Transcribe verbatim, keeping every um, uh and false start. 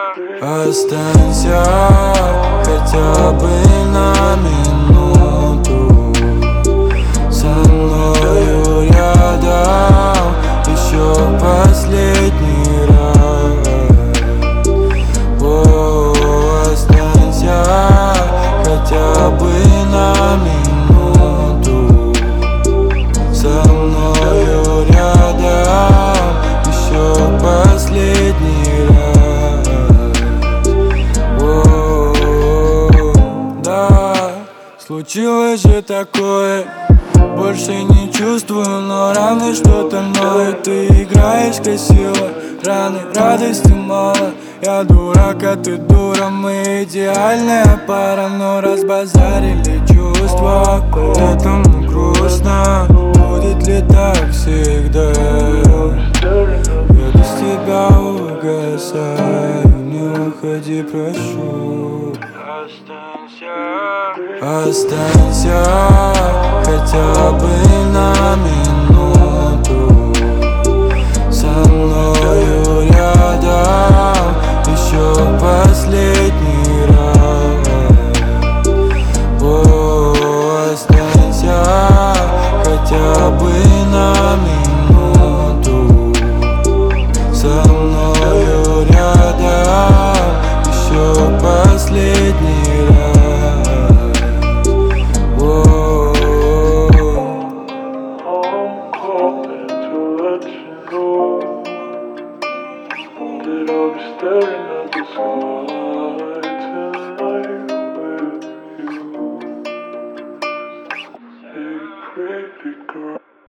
Останься хотя бы на минуту со мною рядом, еще последний раз. О, останься хотя бы на минуту со мною рядом, еще последний раз. О, да, случилось же такое, больше не чувствую, но раны что-то ноют. Ты играешь красиво, раны, радости мало. Я дурак, а ты дура, мы идеальная пара, но разбазарили чувства, поэтому грустно. Будет ли так всегда? Я без тебя угасаю, не уходи, прошу. Останься хотя бы на минуту со мною рядом, еще последний раз. О, останься хотя бы на минуту со мною рядом, еще последний раз. That I'll be staring at the sky tonight with you. Hey, pretty girl.